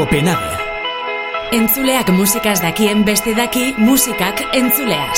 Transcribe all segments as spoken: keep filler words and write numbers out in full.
Kopenhague. Entzuleak musikaz dakien beste daki musikak entzuleaz.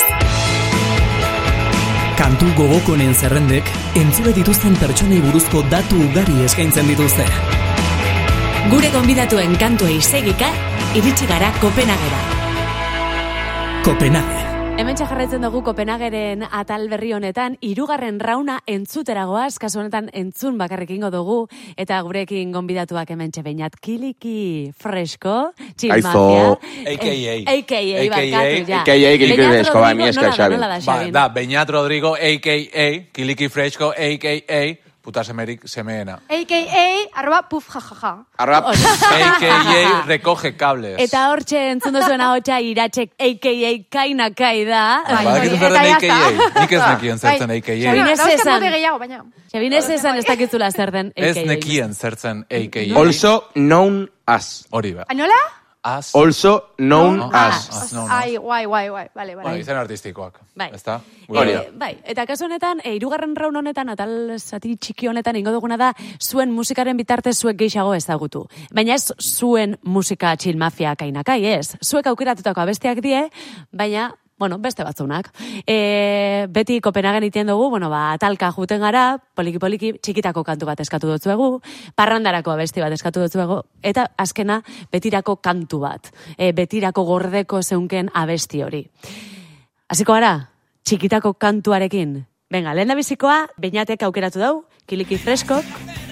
Kantu gogokonen zerrendek entzule dituzten pertsonei buruzko datu ugari eskaintzen dituzte. Gure gonbidatuen kantuei segika, iritsi gara Kopenhagera. Kopenhague. Hementxe jarraitzen dugu Kopenhageren atal berri honetan, hirugarren rauna entzuteragoaz, kasu honetan entzun bakarrik ingo dugu, eta gurekin gonbidatuak hementxe Beñat Kiliki Fresko, Chill Mafia. A K A. A K A, barkatu, ja. A K A, Kiliki Fresko, bai, mi esker, Xabi. Ba, da, Beñat Rodrigo, A K A, Kiliki Fresko, A K A, puta semerik semeena. A K A, arroba puf jajaja. Arroba A K A, recoge cables. Eta hortxe entzun duzuen ahotsa iratxek A K A kaina kai da. Ba, egitu zer den A K A. Nik ez nekien zertzen A K A. Xabin ez esan. baina. Xabin ez esan ez dakizula zer den A K A. Ez nekien zertzen A K A. Also known as. Hori ba. Anola? As. Also known No, as. as. no, no. Ai, guai, guai, guai. Vale, Bueno, vale. izen artistikoak. Bai. Ezta? Hori Eh, da. bai, eta kasu honetan, e, hirugarren raun honetan, atal zati txiki honetan, ingo duguna da, zuen musikaren bitartez zuek gehiago ezagutu. Baina ez zuen musika Chill Mafia kainakai, ez. Zuek aukeratutako abesteak die, baina, bueno, beste batzunak. E, beti Kopenhagen iten dugu, bueno, ba, atalka juten gara, poliki-poliki, txikitako kantu bat eskatu dutzuegu, parrandarako abesti bat eskatu dutzuegu, eta azkena, betirako kantu bat. E, betirako gordeko zeunken abesti hori. Hasiko gara, txikitako kantuarekin. Venga, lehen da bizikoa, Beñatek aukeratu dau, Kiliki Freskok.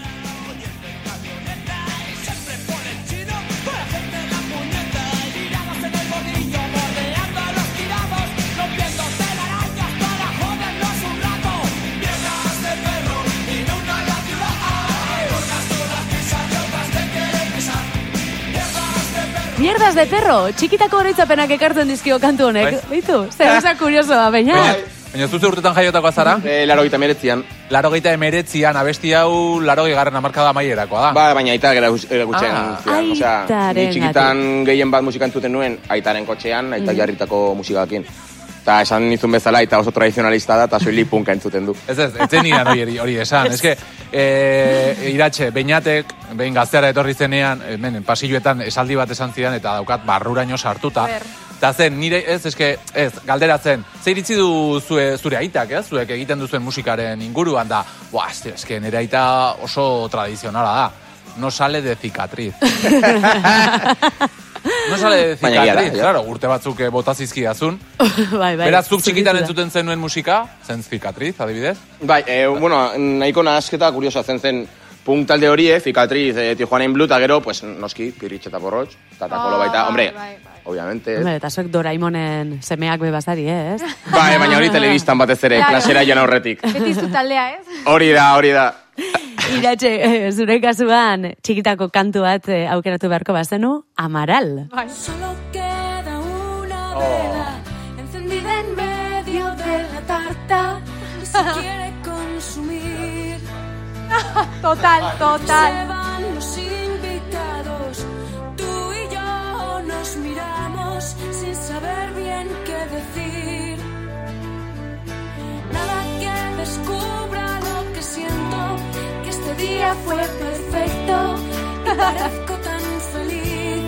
Mierdas de perro, txikitako oroitzapenak ekartzen dizkio kantu honek. Bai. Beitu, zer gauza kuriosoa, Beñat. Baina zuze urtetan jaiotakoa zara? Eh, laro gita meretzian. Laro geita emeretzian, abesti hau laro gehiagarren amarkada amaierakoa da. Ba, baina aita gara gutxean. Ah, zidan. Osea, aitaren ni txikitan gehien bat musika entzuten nuen, aitaren kotxean, aita jarritako musikakin. Eta esan nizun bezala, aita oso tradizionalista da, eta soili punka entzuten du. Ez ez, etzen nian hori, hori esan. Ez que, e, iratxe, Beñatek, behin gazteara etorri zenean, hemen, pasilloetan esaldi bat esan zidan, eta daukat barruraino sartuta. Eta zen, nire, ez, eske, ez, galderatzen, ze iritzi du zue, zure aitak, ez? Zuek egiten duzuen musikaren inguruan da, buah, ez, eske, nire aita oso tradizionala da. No sale de cicatriz. No sale de cicatriz, claro, urte batzuk bota zizkiazun. Bai, bai. Beraz, zuk txikitan entzuten zenuen musika, zen cicatriz, adibidez? Bai, eh, bueno, nahiko nahasketa kuriosa zen zen punk talde hori, Cicatriz, eh, Tijuanain Blue, eta gero, pues, noski, Pirritx eta Porrotx, eta Takolo baita, hombre, bai, bai. obviamente. Hombre, eta zuek Doraemonen semeak bebazari, ez? Bai, baina hori telebistan batez ere, Claro. klasera joan aurretik. Beti zu taldea, ez? Hori da, hori da. Iratxe, eh, zure kasuan, txikitako kantu bat eh, aukeratu beharko bazenu, Amaral. Bai. Solo queda una vela encendida en medio de la tarta y se quiere consumir. Total, Se total. van los invitados, tú y yo nos miramos sin saber bien qué decir. Nada que descubra lo que siento, que este día fue perfecto y parezco tan feliz.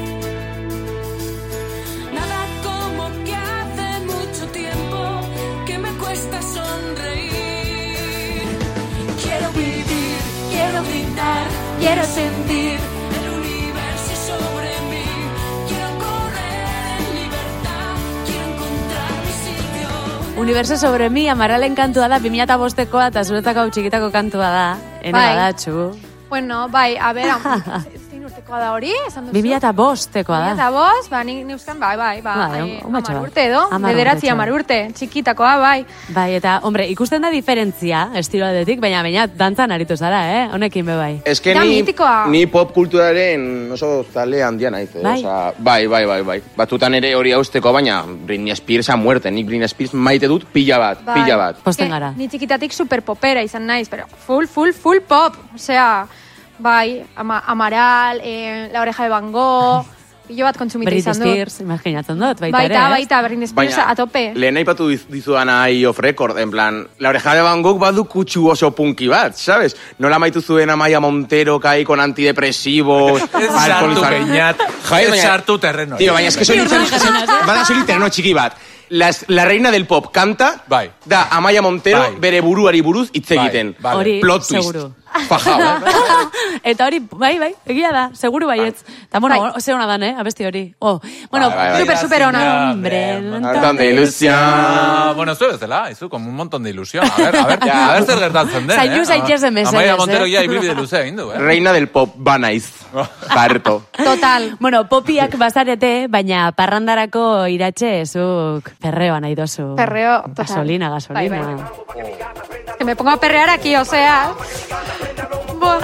Nada como que hace mucho tiempo que me cuesta sonreír. Quiero vivir, quiero gritar, quiero sentir el universo sobre mí. Quiero correr en libertad, quiero encontrar mi sitio. Universo sobre mi, Amaralen kantua da, bi mila eta bostekoa, eta zuretako hau txikitako kantua da. Ene Bai. badatxu. Bueno, bai, a ver, zein urtekoa da hori, esan duzu? bi mila eta bostekoa Bi mila da. eta bost, ba, nik neuzkan, bai, bai, Bai, bai, un- un batxo amar bat. urte edo, Hamar bederatzi urtetxo. amar urte, txikitakoa, bai. Bai, eta, hombre, ikusten da diferentzia, estilo aldetik, baina baina dantzan aritu zara, eh? Honekin be bai. Ez que Da ni, mitikoa. ni pop kulturaren oso zale handia naiz. Eh? Bai. Osea, bai, bai, bai, bai. Batutan ere hori hausteko, baina Britney Spears a muerte. Nik Britney Spears maite dut pila bat, Bai. pila bat. Posten Eh, gara. Ni txikitatik super popera izan naiz, pero full, full, full pop. Osea, bai, ama, Amaral, eh, La Oreja de Van Gogh, pilo bat kontsumita Britney izan du. Spears, imaginatzen dut, baita, Baita, ere, ez? baita, Britney Spears a tope. lehen aipatu diz- dizudan Eye of Record, en plan, La Oreja de Van Gogh badu kutsu oso punki bat, ¿sabes? Nola maitu zuen Amaia Montero kai con antidepresivos, Ez sartu beñat, Jai, ez baina- sartu terreno. Tío, baina, es que soy Bi urte ganas, eh? bada soy terreno txiki bat. La, la reina del pop canta, Bai. da Amaia Montero Bai. bere buruari buruz hitz egiten. Bai, vale. Hori, Plot twist. seguru. Fajao, eh? Eta hori, bai, bai, egia da, seguru baietz. Eta, bueno, Bai. ze hona dan, eh, abesti hori. Oh, bueno, Bai, bai, bai. Super, super ona. Hombre, Un montón de ilusión. Ah, bueno, zu bezala, izu, como un montón de ilusión. A ver, a ver, Ja. a ver zer gertatzen den, Zainu eh? zaitxezen mesedez, Amaia Montero eh? ja ibilbide luze egin du, eh? Reina del pop, banaiz. Parto. Total. Bueno, popiak bazarete, baina parrandarako iratxe, zuk perreo nahi dozu. Perreo, total. Gasolina, gasolina. Bai, bai. Que me pongo a perrear aquí, o sea... Buah.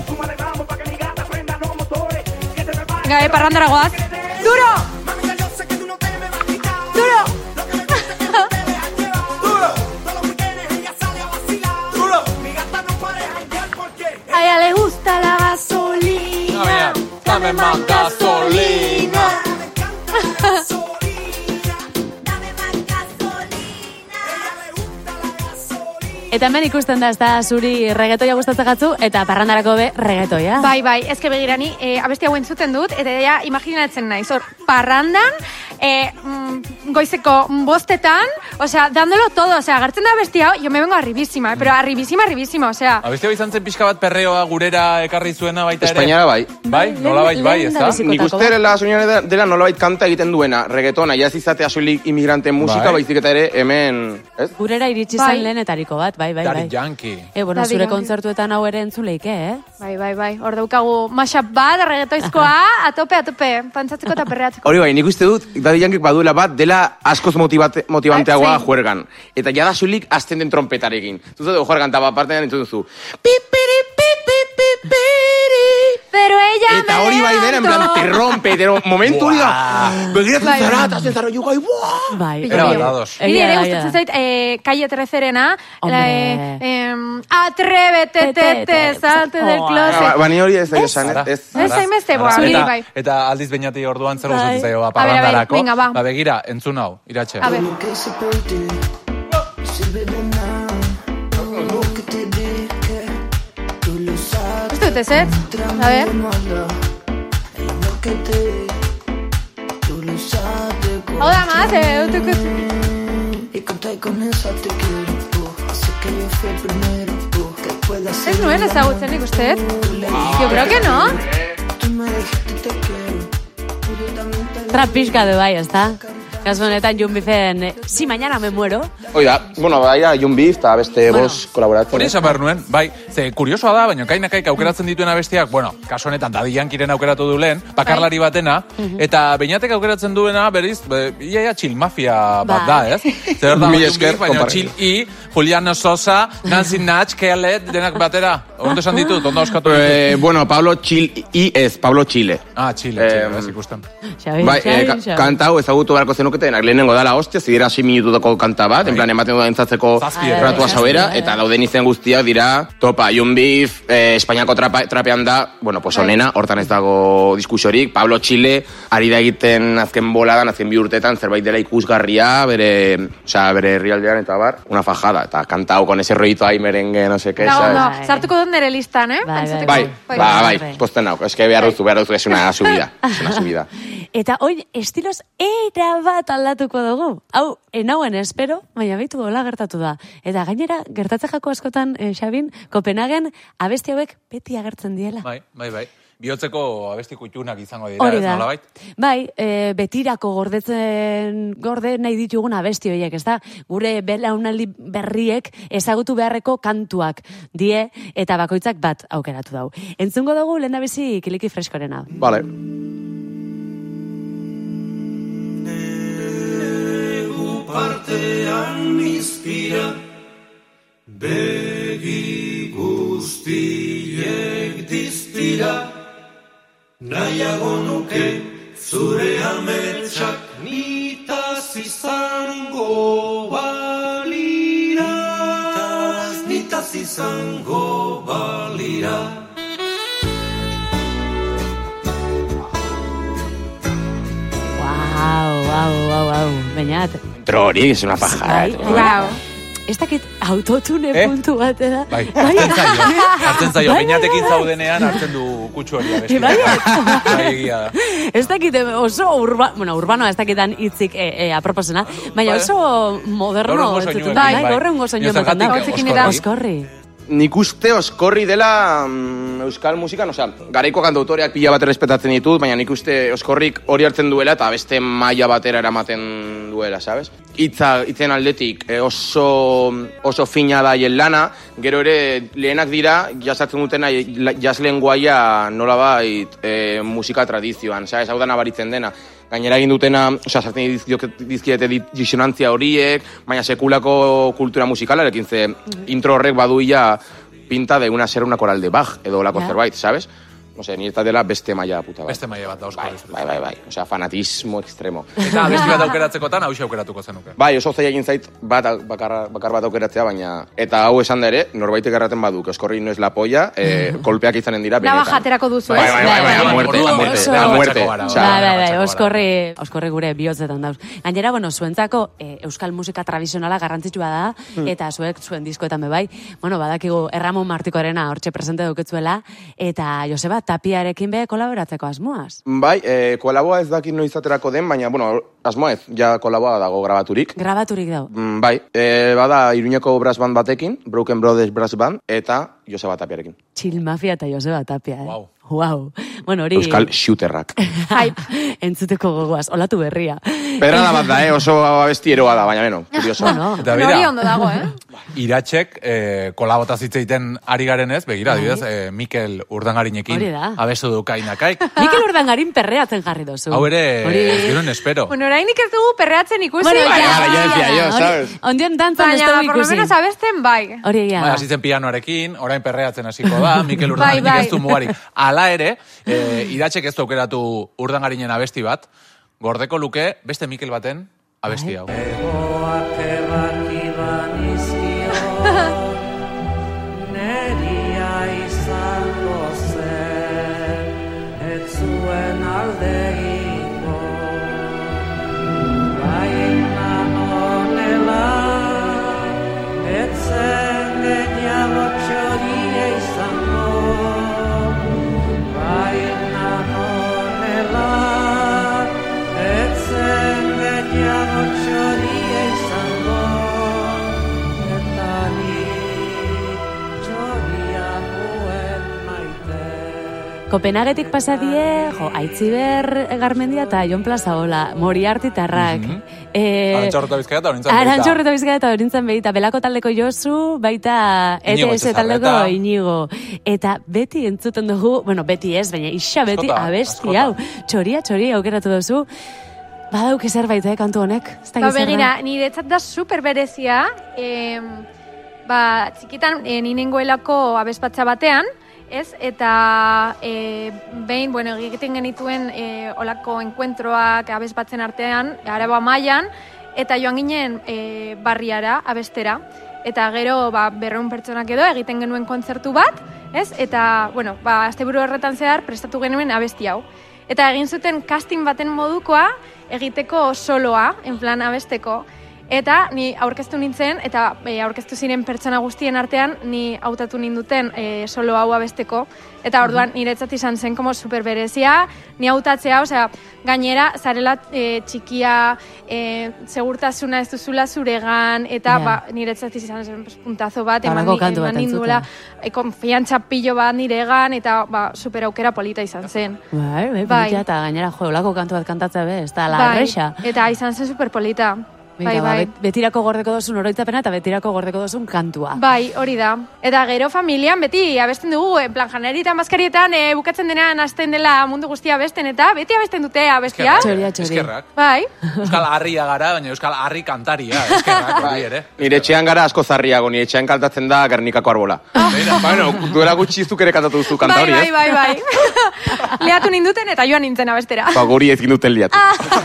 Venga, eh, parrandara goaz. ¡Duro! ¡Duro! A ella le gusta la gasolina. A ver, dame más gasolina. Eta hemen ikusten da, ez da zuri regetoia gustatzen gatzu, eta parrandarako be regetoia. Bai, bai, ezke begirani, eh, abesti hauen zuten dut, eta ja imaginatzen naiz, hor, parrandan, eh, mm, goizeko bostetan, osea, dándolo todo, osea, agertzen da abesti hau, yo me vengo arribísima, eh, pero arribísima, arribísima, osea, Abestia izan zen pixka bat perreoa gurera ekarri zuena baita ere. Espainiara bai. Bai, Lehen- nolabait bai, lehen ez da da? biziko- Nik Psikotako uste la soñora dela nolabait kanta egiten duena, reggaetona, ja ez izatea soilik inmigrante musika, Bai. baizik eta ere hemen, ez? Gurera iritsi Bai. zen lehenetariko bat, bai, bai, Daddy bai. Yankee. E, bueno, Daddy zure Yankee. kontzertuetan hau ere entzuleike, eh? bai, bai, bai, hor daukagu mashup bat, reggaetoizkoa, atope, atope, pantzatzeko eta perreatzeko. Hori bai, nik uste dut, Daddy Yankee baduela bat, dela askoz motivate, motivanteagoa Ah, sí. juergan. Eta jada soilik azten den trompetarekin. Zuzu juergan, eta bat partean entzun duzu. Pipiri, pipipipiri. Pero ella Eta me hori bai dena, en plan, levantó. te rompe, te rompe, momentu hori da. Begiratzen Bai, bai. zara, eta azten zara, jugai, buah! Bai. Pillo, Era pillo. bat ados. Niri Egia ere da, gustatzen egia da. zait, eh, Calle Trezerena, Hombre. eh, em, atrévete, te, te, salte del Oh, closet. Bani hori ez da esan, Ara. ez? Ez hainbeste, boa, Ara. niri Eta- bai. Eta aldiz beñati orduan zer Bai. gustatzen zaio ba, A ver, a ver, parrandarako. venga, ba. Ba, begira, entzun hau, iratxe. A ver. Ez dut ez, ez? A ver. Hau da, maz, eh, dut Ez nuen ezagutzen nik uste, ez? Yo creo que no. Trapiska du bai, ez da? Kasu honetan Jun Bifen, eh, si mañana me muero. Hoi da, bueno, baia, Jon Beef eta beste Bueno. bos kolaboratzen. Hori esan behar nuen, bai, ze kuriosoa da, baina kainakaik aukeratzen dituen abestiak, bueno, kasu honetan Daddy Yankiren aukeratu du lehen, bakarlari batena, eta beñatek aukeratzen duena, berriz, be, ia ia chill mafia bat Bai. da, ez? Zer da, Mila Jon esker, Beef, baina konparatu. chill I, Juliano Sosa, Nancy Natch, Kealet, denak batera. Ondo esan ditut, ondo oskatu ditut. Eh, bueno, Pablo Chile, i ez, Pablo Chile. Ah, Chile, Chile, Em, ez ikusten. Xabi, Bai, Xabi, eh, ka- Xabi. kanta hau ezagutu beharko zenuketenak lehenengo dala hostia, zidera sei minututako kanta bat, en plan ematen duda entzatzeko Zazpi, ratua eh, sauera, zazpi, eta dauden izen guztiak dira, topa, Jon Beef, eh, Espainiako trapa, trapean da, bueno, pues onena, hortan ez dago diskusiorik, Pablo Chile, ari da egiten azken boladan, azken bi urtetan, zerbait dela ikusgarria, bere, osea, bere herrialdean eta bar, una fajada, eta kanta hau con ese rollito ahí merengue, no sé qué, Da, ¿sabes? ondo, Bai. sartuko dut nire listan, eh? Bai, Pantzatzeko. Bai, Bai. ba, bai, Bai. posten hau, es que behar duzu, behar duzu, es una subida, es una subida. Eta oin, estilos era bat aldatuko dugu. Hau, enauen espero, baina behitu hola gertatu da. Eta gainera, gertatzen jako askotan, eh, Xabin, Kopenhagen abesti hauek beti agertzen diela. Bai, bai, bai. Bihotzeko abesti kutxunak izango dira, Hori ez da. nolabait? Bai, e, betirako gordetzen gorde nahi ditugun abesti horiek, ez da? Gure belaunaldi berriek ezagutu beharreko kantuak die eta bakoitzak bat aukeratu dau. Entzungo dugu lehendabizi Kiliki Freskorena. Vale. Partean izpira, begi guztiek diztira, nahiago nuke zure ametsak nitaz izango balira, nitaz izango balira. gainat. Intro hori, es una paja. Wow. Ez dakit autotune Eh? puntu bat da. Bai, hartzen zaio, hartzen zaio, beinatekin zaudenean hartzen du kutsu hori abestia. Bai, Bai, egia da. Ez dakit oso urba, bueno, urbanoa ez dakitan hitzik e, e, aproposena, baina oso moderno. Gaur egungo entzuten soinuekin, da. bai. Bai, gaur egungo soinu ematen da. Zergatik, Oskorri. Oskorri. Nik uste oskorri dela mm, euskal musikan, osea, garaiko kantautoreak pila bat errespetatzen ditut, baina nik uste oskorrik hori hartzen duela eta beste maila batera eramaten duela, sabes? Hitza, hitzen aldetik eh, oso, oso fina da hien lana, gero ere lehenak dira jasatzen dutena jazz lenguaia nolabait eh, musika tradizioan, sabes? Hau da nabaritzen dena. Gainera egin dutena, osea, sartzen dizkiete disonantzia horiek, baina sekulako kultura musikalarekin, ze intro horrek baduia pinta de una ser una coral de Bach, edo olako Ja. zerbait, sabes? No sé, ni ez dela beste maila puta bat. Beste maila bat da Bai, oskorri. bai, bai, bai, osea, fanatismo extremo. Eta abesti bat aukeratzekotan hau aukeratuko zenuke. Bai, oso zaila egin zait bat, bakar, bakar bat aukeratzea, baina... Eta hau esan da ere, norbaitek erraten baduk, oskorri no es la polla, eh, kolpeak izanen dira benetan. Laba jaterako duzu, Bai, ez? bai, bai, bai, a muerte, a muerte, Oso- a muerte. Gara, Osea, Bai, bai, bai, Batxako gara. oskorri, oskorri gure bihotzetan dauz. Gainera, bueno, zuentzako e, euskal musika tradizionala garrantzitsua da, eta zuek zuen diskoetan be bai. Bueno, badakigu Erramon Martikoarena hortxe presente duketzuela, eta Joseba Tapiarekin be kolaboratzeko asmoaz. Bai, eh, kolaboa ez dakit noiz aterako den, baina, bueno, asmoa ez, ja kolaboa dago grabaturik. Grabaturik dau. Mm, bai, e, bada Iruñeko brass band batekin, Broken Brothers Brass Band, eta Joseba Tapiarekin. Chill Mafia eta Joseba Tapia, eh? Wow. Wow. Bueno, hori... Euskal shooterrak. Entzuteko gogoaz, olatu berria. Pedrada bat da, eh? Oso abesti eroa da, baina beno, kurioso. Bueno, Eta Hori bera, ondo dago, eh? Iratxek eh, kolabotaz hitz egiten ari garen ez, begira, adibidez, eh, Mikel Urdangarinekin Hori da. abestu du kainakaik. Mikel Urdangarin perreatzen jarri dozu. Hau ere, Hori... ez gero espero. Bueno, orainik ez dugu perreatzen ikusi, Bueno, baina... ja, ya decía yo, hori- ¿sabes? Ondion dantzan ez Baina, dugu por lo ikusi. menos abesten bai. Hori egia Bai, da. hasi zen pianoarekin, orain perreatzen hasiko da, Mikel Urdangarinek Bai, bai. ez du mugarik. Hala ere, eh, Iratxek ez du aukeratu Urdangarinen abesti bat, gordeko luke beste Mikel baten abesti hau. Egoak errakiban izkio, neria izango zen, ez zuen alde ingo. Baina honela, ez zen gehiago txoria izango. Baina honela, ez zen gehiago txoria izango, eta ni txoria nuen maite. Kopenhagetik pasadie, jo, Aitziber Garmendia eta Jon Plazaola, Moriartitarrak. Mhm. Eh, Arantxorreta Bizkaia eta horintzen Arantxorreta Bizkaia eta horintzen behita, Belako taldeko Josu, baita Inigo E T S taldeko Etxezarreta. Inigo. Eta beti entzuten dugu, bueno, beti ez, baina isa beti Askotan, abesti askotan. hau. Txoria, txoria aukeratu duzu. Badauke zerbait, eh, kantu honek. Ez dakit Ba, zer da. begira, niretzat da super berezia, eh, ba, txikitan eh, ninengoelako abespatza batean, ez? Eta eh, behin, bueno, egiten genituen eh, olako enkuentroak abespatzen artean, Araba mailan, eta joan ginen eh, barriara, abestera. Eta gero, ba, berreun pertsonak edo egiten genuen kontzertu bat, ez? Eta, bueno, ba, asteburu horretan zehar prestatu genuen abesti hau. Eta egin zuten casting baten modukoa egiteko soloa, en plan abesteko. Eta ni aurkeztu nintzen, eta e, aurkeztu ziren pertsona guztien artean, ni hautatu ninduten e, solo hau abesteko. Eta orduan niretzat izan zen como super berezia, ni hautatzea, osea, gainera, zarela e, txikia, e, segurtasuna ez duzula zuregan, eta Ja. ba, niretzat izan zen pues, puntazo bat, eman, Halako ni- kantu bat eman ninduela, e, konfiantza pilo bat niregan, eta ba, super aukera polita izan zen. Bai, bai, Bai. polita, eta gainera, jo, olako kantu bat kantatzea be, ez da, la Bai, erresa. eta izan zen super polita. Bai, Mira, ba, bai. bet- betirako gordeko dozun oroitzapena eta betirako gordeko dozun kantua. Bai, hori da. Eta gero familian beti abesten dugu, en plan janarietan, bazkarietan, e, bukatzen denean hasten dela mundu guztia abesten, eta beti abesten dute abestia. Txoria, txoria. Eskerrak. Bai. Euskal harria gara, baina Euskal harri kantaria. Eskerrak, hori ere. Nire etxean gara asko zarriago, nire etxean kantatzen da Gernikako arbola. Bueno, duela gutxi zuk ere kantatu duzu kanta Bai, hori, bai, ez? bai, bai. Leatu ninduten eta joan nintzen abestera. Ba, guri ez ginduten liatu.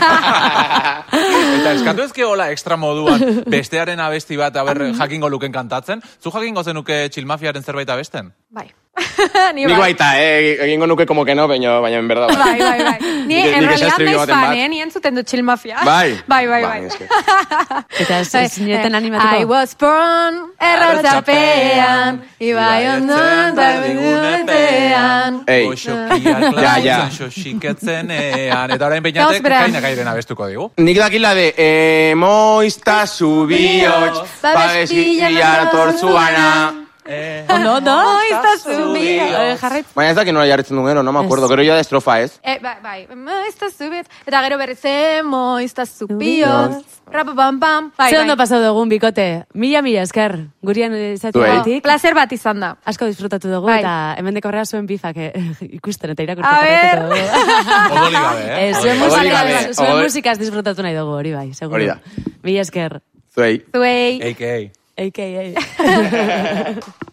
Eta eskatu ezke hola extra moduan bestearen abesti bat, aber, jakingo luken kantatzen. Zu jakingo zenuke Chill Mafiaren zerbait abesten? Bai. Ni Nik bai. baita, eh, egingo nuke como que no, baina, baina en verdad. Bai, bai, bai. Ni, Nik- en nik realidad, esastribi naiz baten fan, bat. eh? Ni entzuten dut Chill Mafia. Bai? Bai, bai, Bai, bai. eske. Eta ez, ez zineten animatuko. I was born errotxapean, ibai ondoan da bigunetean. Ei, Goxokiak Ja, ja. lautzen xoxiketzenean. Eta orain Gauz peinatek bera. kainak airen abestuko digu. nik dakila de emoizta zubiots, babes bilar tortzuana. Ondo, ondo. Moizta zubiots. Jarraitu. Baina ez dakit nola jarritzen duen gero, no me acuerdo. Gero ya de estrofa, ez? Eh, bai, bai, moizta zubiots. Eta gero berriz, eh, moizta zubiots. Rapapam, pam. Bai, Ze bai. ondo pasau dugun, bikote. Mila, mila esker. Gurian Zuei. izateagatik. Placer bat izan da. Asko disfrutatu dugu, Bai. eta hemen dekorrea zuen bifak eh, ikusten eta A irakurtzen ver. jarraituko dugu. Odoli gabe, eh? Eh, zuen Odoli Odoli musikaz, gabe. zuen Odoli- musikaz disfrutatu nahi dugu, hori bai, seguro. Hori da. Mila esker. Zuei. Zuei. A K A. A K A.